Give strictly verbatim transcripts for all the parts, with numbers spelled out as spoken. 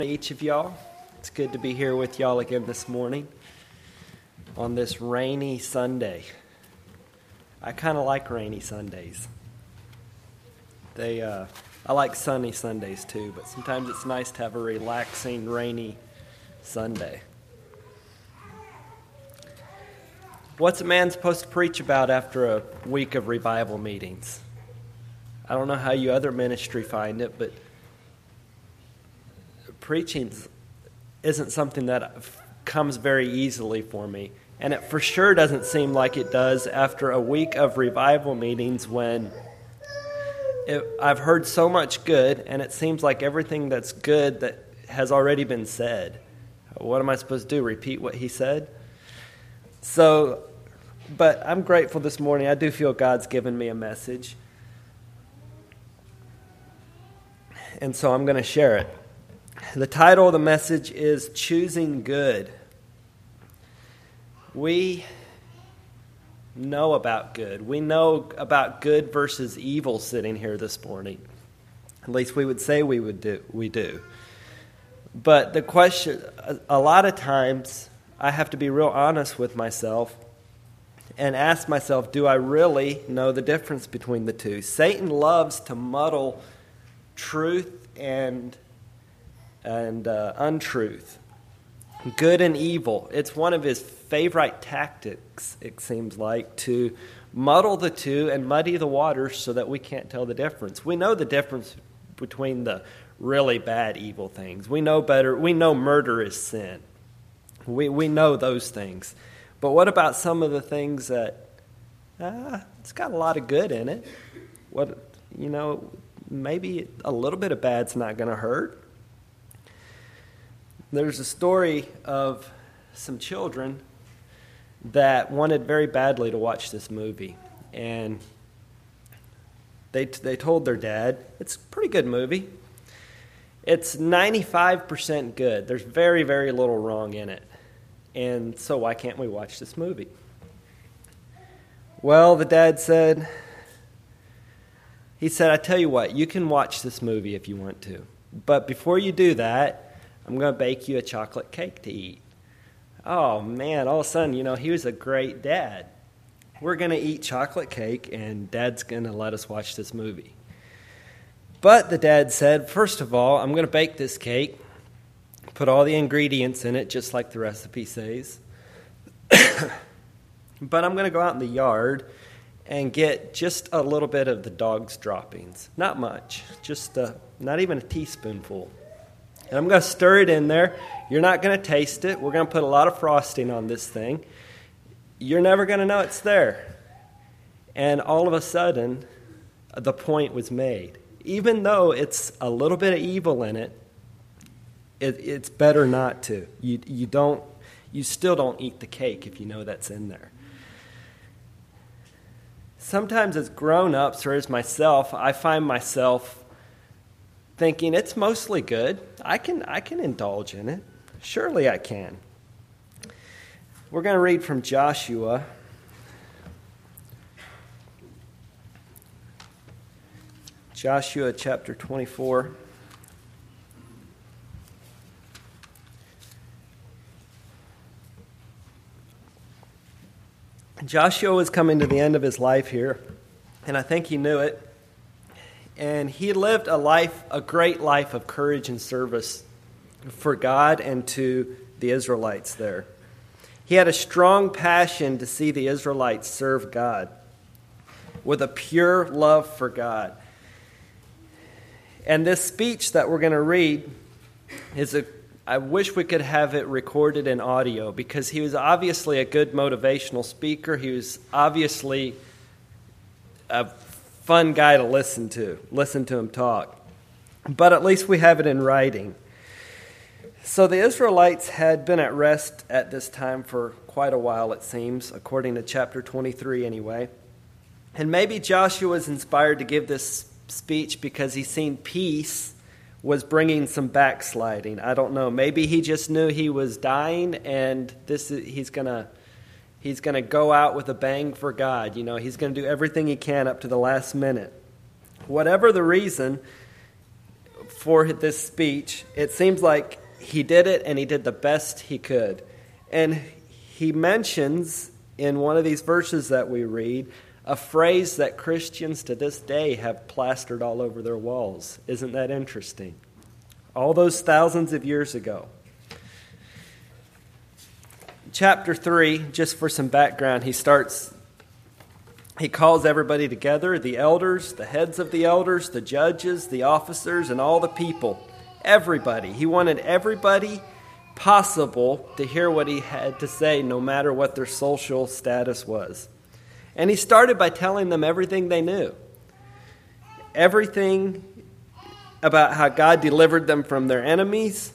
Each of y'all. It's good to be here with y'all again this morning on this rainy Sunday. I kind of like rainy Sundays. They, uh, I like sunny Sundays too, but sometimes it's nice to have a relaxing, rainy Sunday. What's a man supposed to preach about after a week of revival meetings? I don't know how you other ministry find it, but preaching isn't something that comes very easily for me. And it for sure doesn't seem like it does after a week of revival meetings when it, I've heard so much good, and it seems like everything that's good that has already been said. What am I supposed to do? Repeat what he said? So, but I'm grateful this morning. I do feel God's given me a message. And so I'm going to share it. The title of the message is Choosing Good. We know about good. We know about good versus evil sitting here this morning. At least we would say we would do. We do. But the question, a lot of times, I have to be real honest with myself and ask myself, do I really know the difference between the two? Satan loves to muddle truth and and uh, untruth, good and evil. It's one of his favorite tactics, it seems like, to muddle the two and muddy the waters so that we can't tell the difference. We know the difference between the really bad evil things. We know better. We know murder is sin. We we know those things. But what about some of the things that ah, it's got a lot of good in it? What you know, maybe a little bit of bad's not going to hurt. There's a story of some children that wanted very badly to watch this movie, and they they told their dad, it's a pretty good movie. It's ninety-five percent good. There's very, very little wrong in it. And so why can't we watch this movie? Well, the dad said, he said, I tell you what, you can watch this movie if you want to. But before you do that, I'm going to bake you a chocolate cake to eat. Oh, man, all of a sudden, you know, he was a great dad. We're going to eat chocolate cake, and Dad's going to let us watch this movie. But the dad said, first of all, I'm going to bake this cake, put all the ingredients in it, just like the recipe says. But I'm going to go out in the yard and get just a little bit of the dog's droppings. Not much, just a, not even a teaspoonful. And I'm going to stir it in there. You're not going to taste it. We're going to put a lot of frosting on this thing. You're never going to know it's there. And all of a sudden, the point was made. Even though it's a little bit of evil in it, it it's better not to. You you don't you still don't eat the cake if you know that's in there. Sometimes as grown-ups or as myself, I find myself thinking it's mostly good. I can I can indulge in it. Surely I can. We're going to read from Joshua. Joshua chapter twenty-four. Joshua was coming to the end of his life here, and I think he knew it. And he lived a life, a great life of courage and service for God and to the Israelites there. He had a strong passion to see the Israelites serve God with a pure love for God. And this speech that we're going to read is a, I wish we could have it recorded in audio because he was obviously a good motivational speaker. He was obviously a fun guy to listen to, listen to him talk. But at least we have it in writing. So the Israelites had been at rest at this time for quite a while, it seems, according to chapter twenty-three anyway. And maybe Joshua was inspired to give this speech because he seen peace was bringing some backsliding. I don't know. Maybe he just knew he was dying, and this is, he's gonna he's gonna go out with a bang for God. You know, he's gonna do everything he can up to the last minute. Whatever the reason, for this speech. It seems like he did it, and he did the best he could. And he mentions in one of these verses that we read a phrase that Christians to this day have plastered all over their walls. Isn't that interesting? All those thousands of years ago. Chapter three, just for some background, he starts, he calls everybody together, the elders, the heads of the elders, the judges, the officers, and all the people. Everybody. He wanted everybody possible to hear what he had to say, no matter what their social status was. And he started by telling them everything they knew. Everything about how God delivered them from their enemies.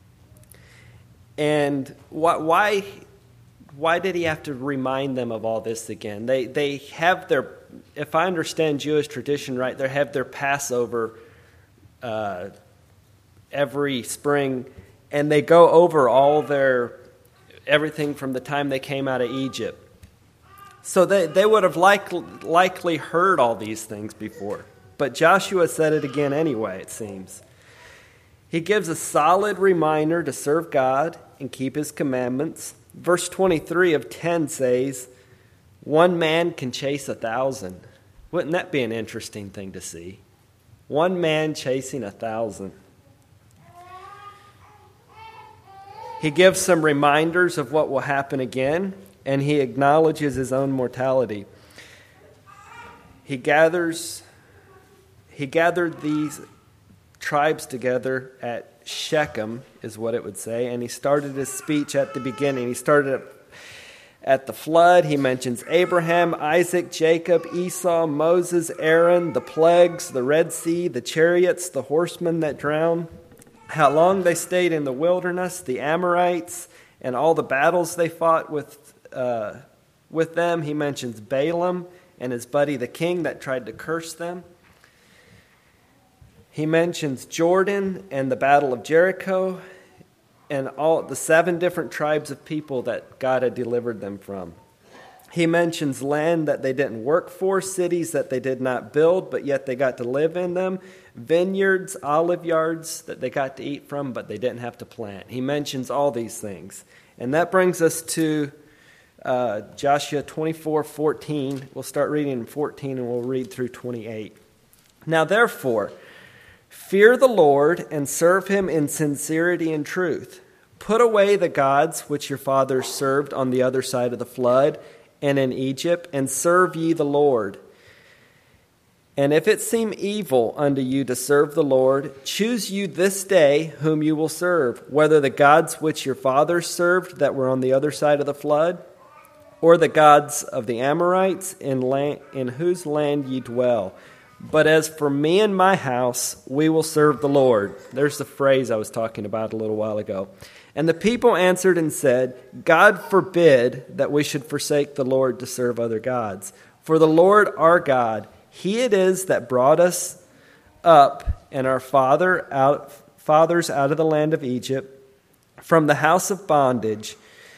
And why, why did he have to remind them of all this again? They they have their, if I understand Jewish tradition right, they have their Passover uh, every spring, and they go over all their, everything from the time they came out of Egypt. So they, they would have like, likely heard all these things before. But Joshua said it again anyway, it seems. He gives a solid reminder to serve God and keep his commandments. Verse twenty-three of ten says, one man can chase a thousand. Wouldn't that be an interesting thing to see? One man chasing a thousand. He gives some reminders of what will happen again, and he acknowledges his own mortality. He gathers, he gathered these tribes together at Shechem, is what it would say, and he started his speech at the beginning. He started at the flood. He mentions Abraham, Isaac, Jacob, Esau, Moses, Aaron, the plagues, the Red Sea, the chariots, the horsemen that drowned, how long they stayed in the wilderness, the Amorites, and all the battles they fought with uh, with them. He mentions Balaam and his buddy the king that tried to curse them. He mentions Jordan and the battle of Jericho and all the seven different tribes of people that God had delivered them from. He mentions land that they didn't work for, cities that they did not build, but yet they got to live in them, vineyards, olive yards that they got to eat from, but they didn't have to plant. He mentions all these things. And that brings us to uh, Joshua twenty-four fourteen. We'll start reading in fourteen and we'll read through twenty-eight. Now therefore, fear the Lord and serve him in sincerity and truth. Put away the gods which your fathers served on the other side of the flood and in Egypt, and serve ye the Lord. And if it seem evil unto you to serve the Lord, choose you this day whom you will serve, whether the gods which your fathers served that were on the other side of the flood, or the gods of the Amorites in, land, in whose land ye dwell. But as for me and my house, we will serve the Lord. There's the phrase I was talking about a little while ago. And the people answered and said, God forbid that we should forsake the Lord to serve other gods. For the Lord our God, he it is that brought us up and our father out, fathers out of the land of Egypt, from the house of bondage,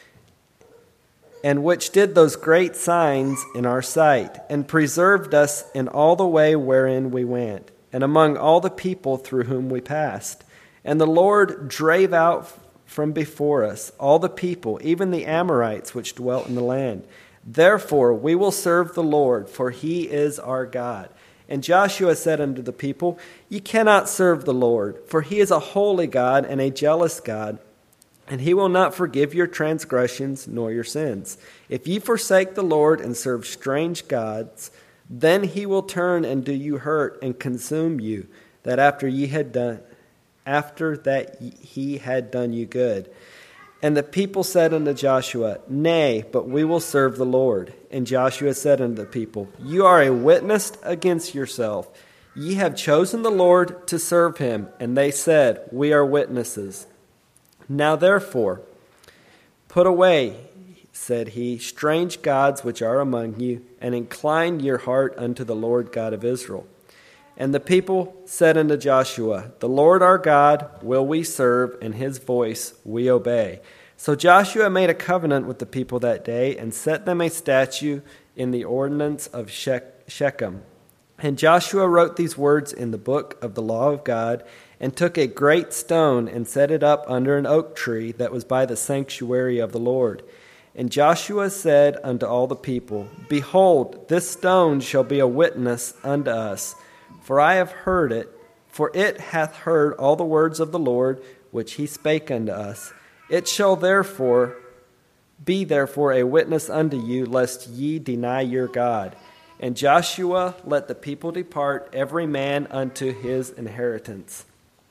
and which did those great signs in our sight, and preserved us in all the way wherein we went, and among all the people through whom we passed. And the Lord drave out from before us all the people, even the Amorites which dwelt in the land. Therefore we will serve the Lord, for he is our God. And Joshua said unto the people, Ye cannot serve the Lord, for he is a holy God and a jealous God, and he will not forgive your transgressions nor your sins. If ye forsake the Lord and serve strange gods, then he will turn and do you hurt and consume you, that after ye had done after that he had done you good. And the people said unto Joshua, Nay, but we will serve the Lord. And Joshua said unto the people, You are a witness against yourself. Ye have chosen the Lord to serve him. And they said, We are witnesses. Now therefore, put away, said he, strange gods which are among you, and incline your heart unto the Lord God of Israel. And the people said unto Joshua, The Lord our God will we serve, and his voice we obey. So Joshua made a covenant with the people that day, and set them a statue in the ordinance of Shechem. And Joshua wrote these words in the book of the law of God, and took a great stone and set it up under an oak tree that was by the sanctuary of the Lord. And Joshua said unto all the people, Behold, this stone shall be a witness unto us, for I have heard it, for it hath heard all the words of the Lord, which he spake unto us. It shall therefore be therefore a witness unto you, lest ye deny your God. And Joshua let the people depart, every man unto his inheritance.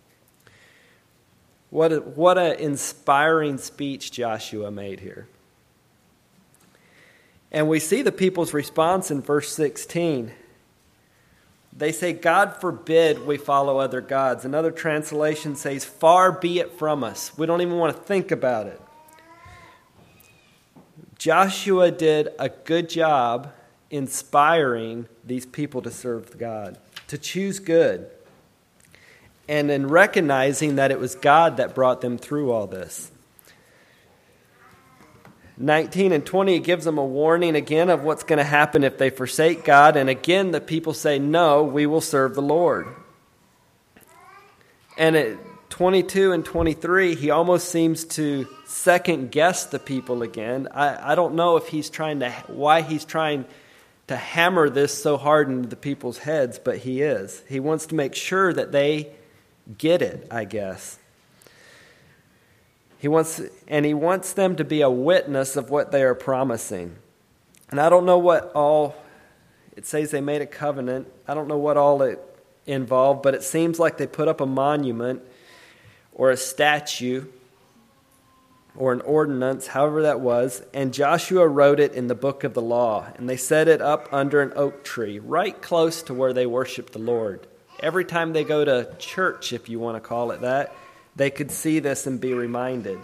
What a, what an inspiring speech Joshua made here. And we see the people's response in verse sixteen. They say, God forbid we follow other gods. Another translation says, far be it from us. We don't even want to think about it. Joshua did a good job inspiring these people to serve God, to choose good, and in recognizing that it was God that brought them through all this. nineteen and twenty, it gives them a warning again of what's going to happen if they forsake God. And again, the people say, no, we will serve the Lord. And at twenty-two and twenty-three, he almost seems to second guess the people again. I, I don't know if he's trying to, why he's trying to hammer this so hard into the people's heads, but he is. He wants to make sure that they get it, I guess. He wants, and he wants them to be a witness of what they are promising. And I don't know what all, it says they made a covenant. I don't know what all it involved, but it seems like they put up a monument or a statue or an ordinance, however that was, and Joshua wrote it in the book of the law. And they set it up under an oak tree, right close to where they worship the Lord. Every time they go to church, if you want to call it that, they could see this and be reminded.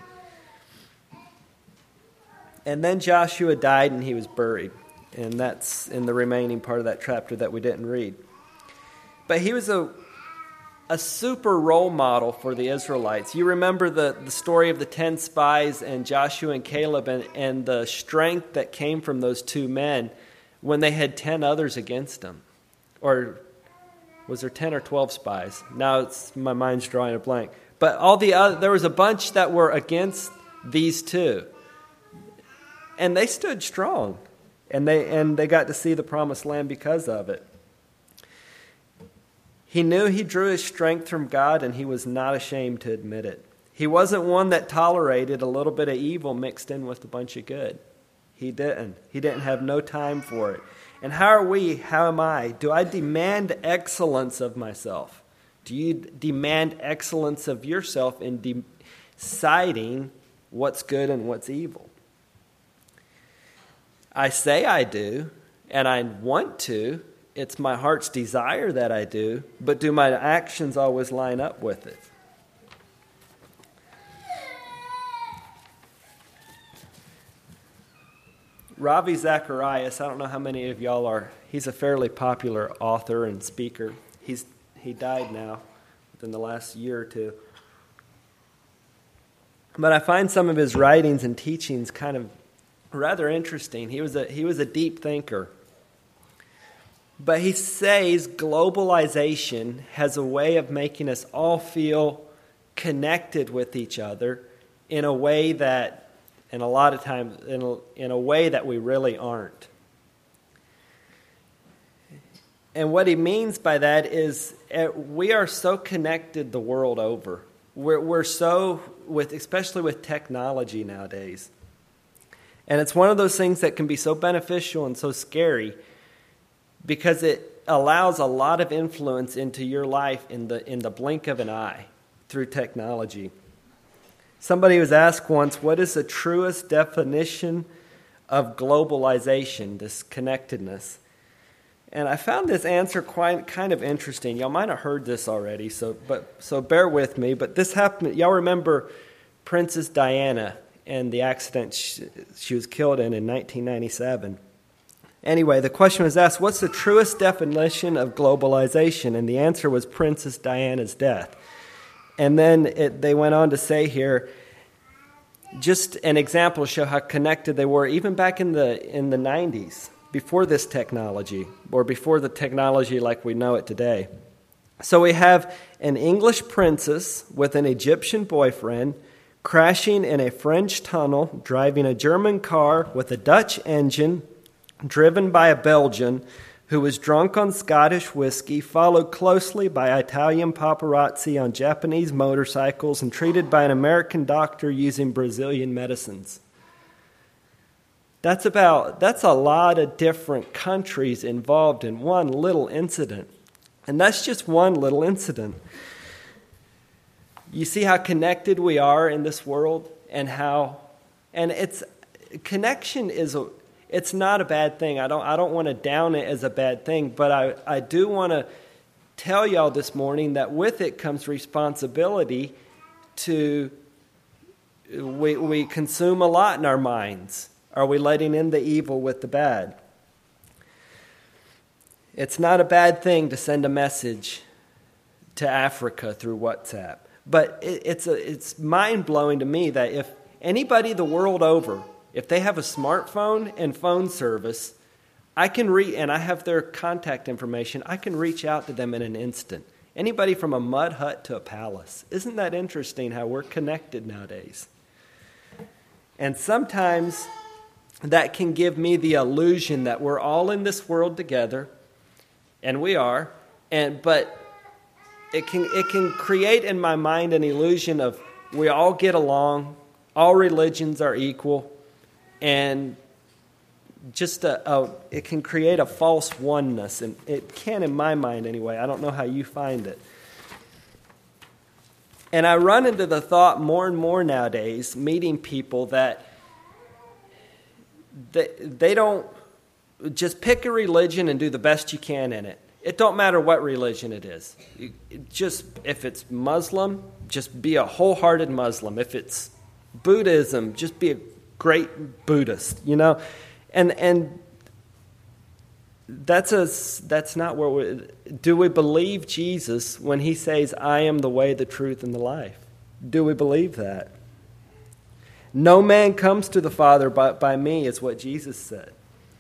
And then Joshua died and he was buried. And that's in the remaining part of that chapter that we didn't read. But he was a, a super role model for the Israelites. You remember the, the story of the ten spies and Joshua and Caleb and, and the strength that came from those two men when they had ten others against them. Or was there ten or twelve spies? Now it's, my mind's drawing a blank. But all the other, there was a bunch that were against these two. And they stood strong. And they and they got to see the promised land because of it. He knew he drew his strength from God, and he was not ashamed to admit it. He wasn't one that tolerated a little bit of evil mixed in with a bunch of good. He didn't. He didn't have no time for it. And how are we? How am I? Do I demand excellence of myself? Do you demand excellence of yourself in deciding what's good and what's evil? I say I do, and I want to. It's my heart's desire that I do, but do my actions always line up with it? Ravi Zacharias, I don't know how many of y'all are, he's a fairly popular author and speaker. He's He died now within the last year or two. But I find some of his writings and teachings kind of rather interesting. He was a he was a deep thinker. But he says globalization has a way of making us all feel connected with each other in a way that, and a lot of times, in a, in a way that we really aren't. And what he means by that is we are so connected the world over. We're, we're so, with especially with technology nowadays. And it's one of those things that can be so beneficial and so scary because it allows a lot of influence into your life in the in the blink of an eye through technology. Somebody was asked once, what is the truest definition of globalization, this connectedness? And I found this answer quite kind of interesting. Y'all might have heard this already, so but so bear with me. But this happened. Y'all remember Princess Diana and the accident she, she was killed in in nineteen ninety-seven. Anyway, the question was asked, what's the truest definition of globalization? And the answer was Princess Diana's death. And then it, they went on to say here, just an example to show how connected they were, even back in the in the nineties. Before this technology, or before the technology like we know it today. So we have an English princess with an Egyptian boyfriend crashing in a French tunnel, driving a German car with a Dutch engine, driven by a Belgian who was drunk on Scottish whiskey, followed closely by Italian paparazzi on Japanese motorcycles, and treated by an American doctor using Brazilian medicines. That's about, that's a lot of different countries involved in one little incident. And that's just one little incident. You see how connected we are in this world, and how, and it's, connection is a, it's not a bad thing. I don't I don't want to down it as a bad thing, but I, I do want to tell y'all this morning that with it comes responsibility to, we, we consume a lot in our minds. Are we letting in the evil with the bad? It's not a bad thing to send a message to Africa through WhatsApp. But it, it's a, it's mind-blowing to me that if anybody the world over, if they have a smartphone and phone service, I can re- and I have their contact information, I can reach out to them in an instant. Anybody from a mud hut to a palace. Isn't that interesting how we're connected nowadays? And sometimes that can give me the illusion that we're all in this world together, and we are, and but it can it can create in my mind an illusion of we all get along, all religions are equal, and just a, a it can create a false oneness, and it can in my mind anyway. I don't know how you find it. And I run into the thought more and more nowadays, meeting people that they, they don't just pick a religion and do the best you can in it. It don't matter what religion it is. You, just if it's Muslim, just be a wholehearted Muslim. If it's Buddhism, just be a great Buddhist, you know. And and that's a that's not where we do we believe Jesus when he says, "I am the way, the truth, and the life." Do we believe that? No man comes to the Father but by me, is what Jesus said.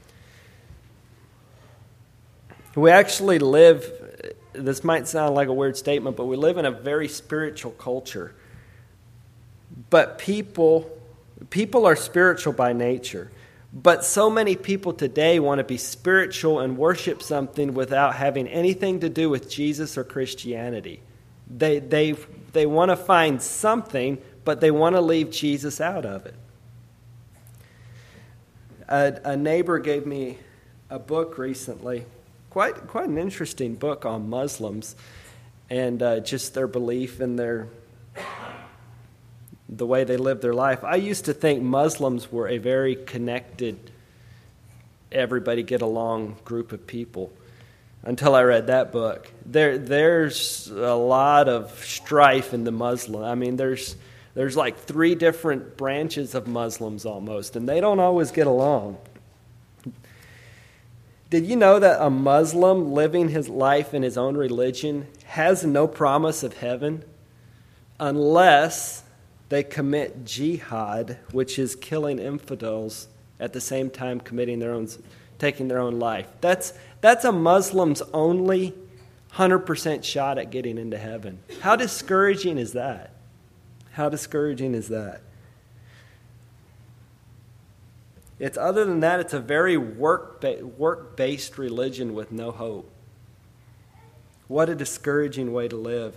We actually live, this might sound like a weird statement, but we live in a very spiritual culture. But people, people are spiritual by nature. But so many people today want to be spiritual and worship something without having anything to do with Jesus or Christianity. They, they, they want to find something, but they want to leave Jesus out of it. A, a neighbor gave me a book recently. Quite quite an interesting book on Muslims and uh, just their belief and their the way they live their life. I used to think Muslims were a very connected, everybody get along group of people until I read that book. There there's a lot of strife in the Muslim. I mean, there's there's like three different branches of Muslims almost, and they don't always get along. Did you know that a Muslim living his life in his own religion has no promise of heaven unless they commit jihad, which is killing infidels at the same time committing their own, taking their own life? That's that's a Muslim's only one hundred percent shot at getting into heaven. How discouraging is that? How discouraging is that? It's other than that, it's a very work work-based religion with no hope. What a discouraging way to live.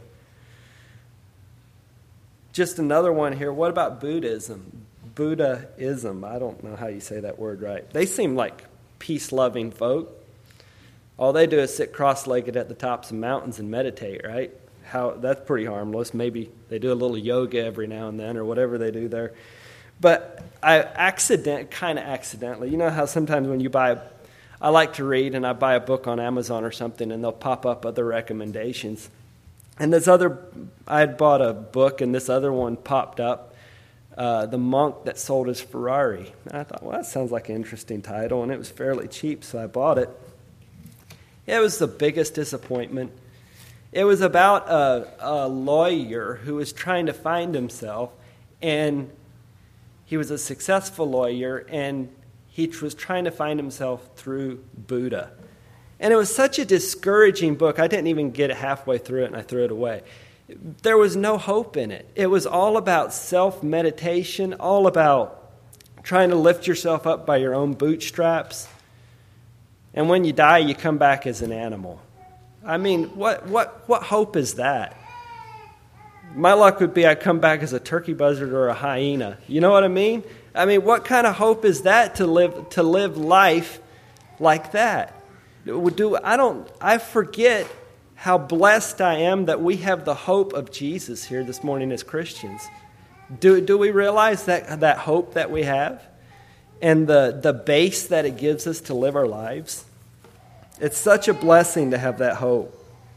Just another one here. What about Buddhism? Buddhism. I don't know how you say that word right. They seem like peace-loving folk. All they do is sit cross-legged at the tops of mountains and meditate, right? How that's pretty harmless. Maybe they do a little yoga every now and then or whatever they do there. But I accident, kind of accidentally, you know how sometimes when you buy, I like to read and I buy a book on Amazon or something and they'll pop up other recommendations. And this other, I had bought a book and this other one popped up, uh, The Monk That Sold His Ferrari. And I thought, well, that sounds like an interesting title, and it was fairly cheap, so I bought it. It was the biggest disappointment. It was about a, a lawyer who was trying to find himself, and he was a successful lawyer, and he was trying to find himself through Buddha. And it was such a discouraging book. I didn't even get it halfway through it, and I threw it away. There was no hope in it. It was all about self-meditation, all about trying to lift yourself up by your own bootstraps. And when you die, you come back as an animal. I mean, what what what hope is that? My luck would be I'd come back as a turkey buzzard or a hyena. You know what I mean? I mean, what kind of hope is that to live to live life like that? Do I don't I forget how blessed I am that we have the hope of Jesus here this morning as Christians. Do do we realize that that hope that we have and the the base that it gives us to live our lives? It's such a blessing to have that hope.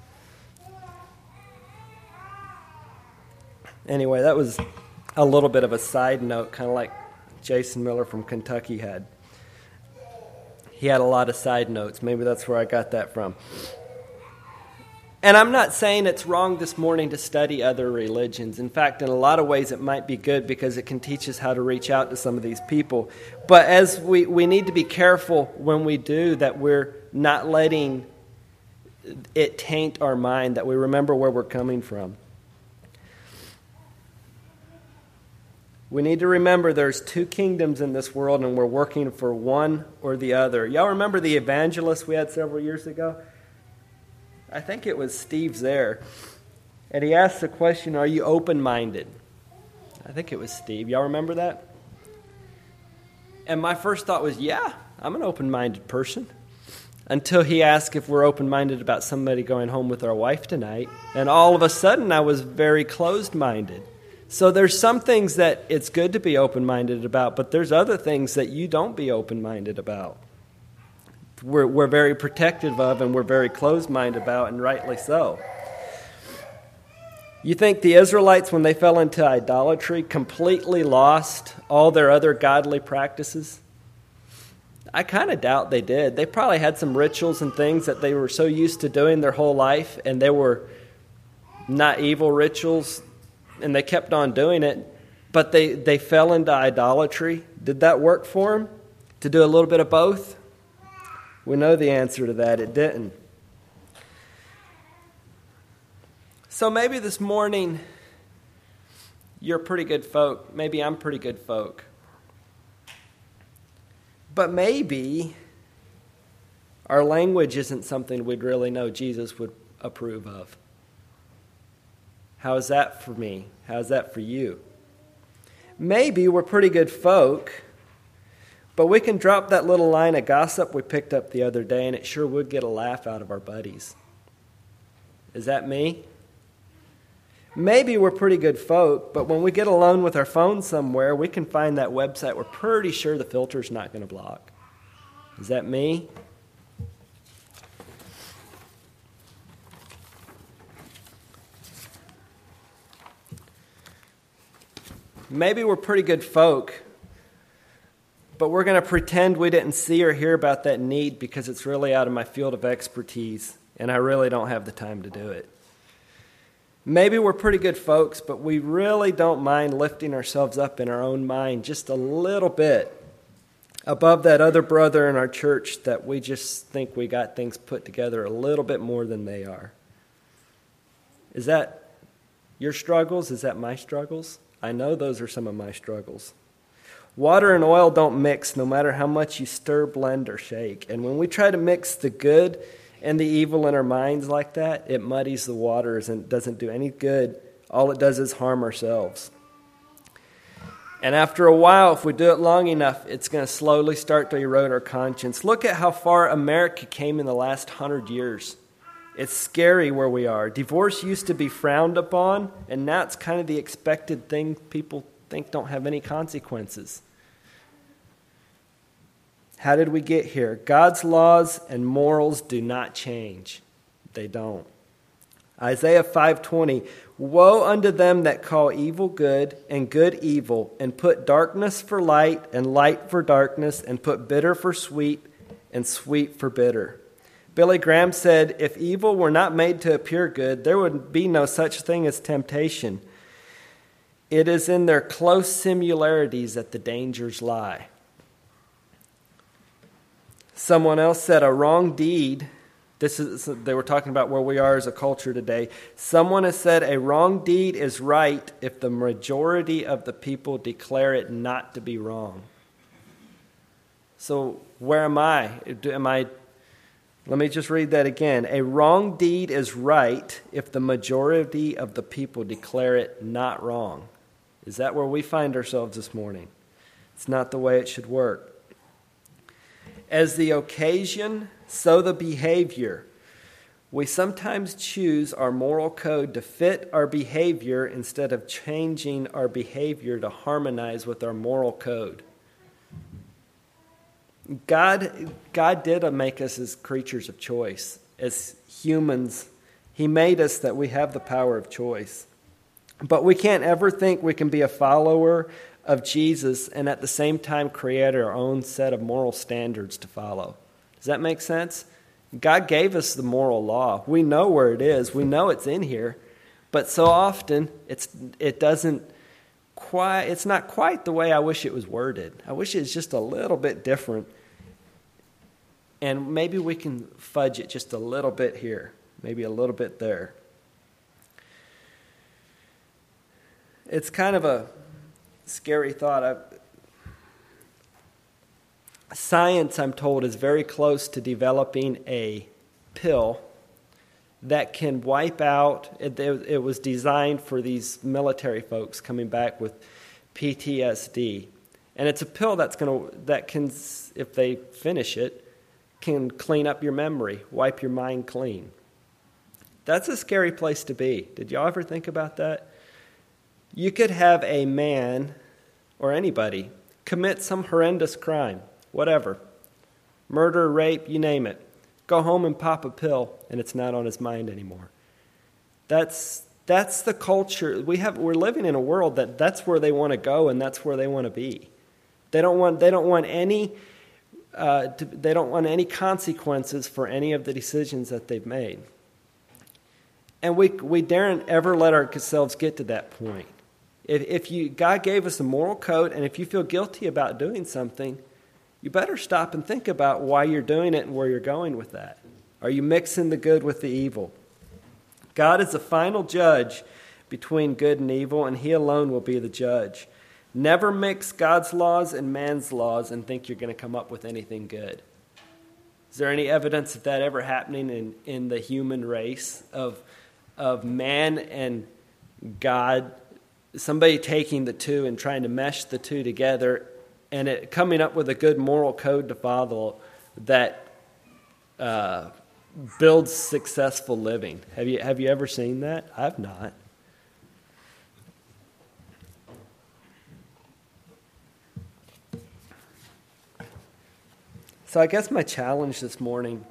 Anyway, that was a little bit of a side note, kind of like Jason Miller from Kentucky had. He had a lot of side notes. Maybe that's where I got that from. And I'm not saying it's wrong this morning to study other religions. In fact, in a lot of ways it might be good because it can teach us how to reach out to some of these people. But as we, we need to be careful when we do that we're not letting it taint our mind, that we remember where we're coming from. We need to remember there's two kingdoms in this world and we're working for one or the other. Y'all remember the evangelist we had several years ago? I think it was Steve there. And he asked the question, are you open-minded? I think it was Steve. Y'all remember that? And my first thought was, yeah, I'm an open-minded person. Until he asked if we're open-minded about somebody going home with our wife tonight. And all of a sudden, I was very closed-minded. So there's some things that it's good to be open-minded about, but there's other things that you don't be open-minded about. We're, we're very protective of and we're very closed-minded about, and rightly so. You think the Israelites, when they fell into idolatry, completely lost all their other godly practices? I kind of doubt they did. They probably had some rituals and things that they were so used to doing their whole life, and they were not evil rituals, and they kept on doing it, but they, they fell into idolatry. Did that work for them? To do a little bit of both? We know the answer to that. It didn't. So maybe this morning you're pretty good folk. Maybe I'm pretty good folk. But maybe our language isn't something we'd really know Jesus would approve of. How is that for me? How is that for you? Maybe we're pretty good folk, but we can drop that little line of gossip we picked up the other day, and it sure would get a laugh out of our buddies. Is that me? Maybe we're pretty good folk, but when we get alone with our phone somewhere, we can find that website we're pretty sure the filter's not going to block. Is that me? Maybe we're pretty good folk, but we're going to pretend we didn't see or hear about that need because it's really out of my field of expertise, and I really don't have the time to do it. Maybe we're pretty good folks, but we really don't mind lifting ourselves up in our own mind just a little bit above that other brother in our church that we just think we got things put together a little bit more than they are. Is that your struggles? Is that my struggles? I know those are some of my struggles. Water and oil don't mix no matter how much you stir, blend, or shake. And when we try to mix the good and the evil in our minds like that, it muddies the waters and doesn't do any good. All it does is harm ourselves. And after a while, if we do it long enough, it's going to slowly start to erode our conscience. Look at how far America came in the last hundred years. It's scary where we are. Divorce used to be frowned upon, and now it's kind of the expected thing people think don't have any consequences. How did we get here? God's laws and morals do not change. They don't. Isaiah five twenty, woe unto them that call evil good and good evil, and put darkness for light and light for darkness, and put bitter for sweet and sweet for bitter. Billy Graham said, if evil were not made to appear good, there would be no such thing as temptation. It is in their close similarities that the dangers lie. Someone else said, a wrong deed This is, they were talking about where we are as a culture today. Someone has said a wrong deed is right if the majority of the people declare it not to be wrong. So where am I? Am I? Let me just read that again. A wrong deed is right if the majority of the people declare it not wrong. Is that where we find ourselves this morning? It's not the way it should work. As the occasion, so the behavior. We sometimes choose our moral code to fit our behavior instead of changing our behavior to harmonize with our moral code. God, God did make us as creatures of choice. As humans, He made us that we have the power of choice. But we can't ever think we can be a follower of Jesus and at the same time create our own set of moral standards to follow. Does that make sense? God gave us the moral law. We know where it is. We know it's in here. But so often it's it doesn't quite it's not quite the way I wish it was worded. I wish it was just a little bit different. And maybe we can fudge it just a little bit here, maybe a little bit there. It's kind of a scary thought. I, science, I'm told, is very close to developing a pill that can wipe out. It, it was designed for these military folks coming back with P T S D, and it's a pill that's going to that can, if they finish it, can clean up your memory, wipe your mind clean. That's a scary place to be. Did y'all ever think about that? You could have a man or anybody commit some horrendous crime, whatever, murder, rape, you name it. Go home and pop a pill, and it's not on his mind anymore. That's that's the culture we have. We're living in a world that that's where they want to go, and that's where they want to be. They don't want they don't want any uh, to, they don't want any consequences for any of the decisions that they've made. And we we daren't ever let ourselves get to that point. If, if you God gave us a moral code, and if you feel guilty about doing something, you better stop and think about why you're doing it and where you're going with that. Are you mixing the good with the evil? God is the final judge between good and evil, and He alone will be the judge. Never mix God's laws and man's laws and think you're going to come up with anything good. Is there any evidence of that ever happening in, in the human race, of, of man and God, somebody taking the two and trying to mesh the two together and it coming up with a good moral code to follow that uh, builds successful living? Have you have you ever seen that? I've not. So I guess my challenge this morning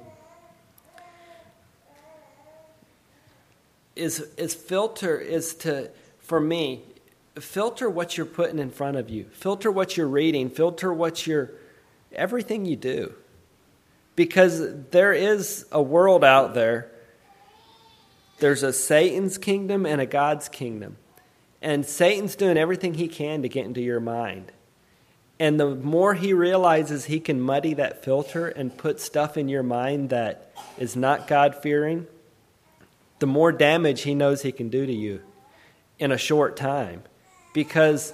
is is filter is to for me. Filter what you're putting in front of you. Filter what you're reading. Filter what you're, everything you do. Because there is a world out there. There's a Satan's kingdom and a God's kingdom. And Satan's doing everything he can to get into your mind. And the more he realizes he can muddy that filter and put stuff in your mind that is not God-fearing, the more damage he knows he can do to you in a short time. Because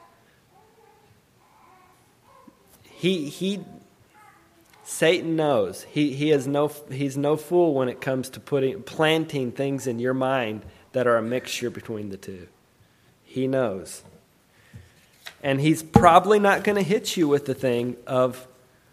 he he Satan knows he he is no he's no fool when it comes to putting planting things in your mind that are a mixture between the two. He knows, and he's probably not going to hit you with the thing of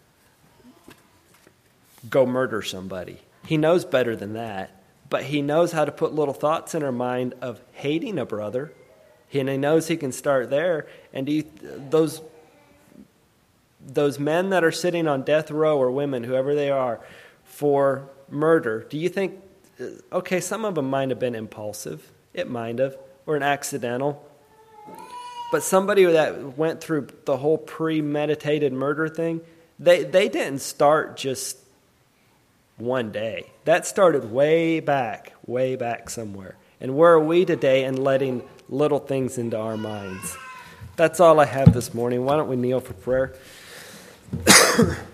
go murder somebody. He knows better than that, but he knows how to put little thoughts in our mind of hating a brother. And he knows he can start there. And he, those, those men that are sitting on death row, or women, whoever they are, for murder, do you think, okay, some of them might have been impulsive. It might have. Or an accidental. But somebody that went through the whole premeditated murder thing, they, they didn't start just one day. That started way back, way back somewhere. And where are we today in letting little things into our minds? That's all I have this morning. Why don't we kneel for prayer?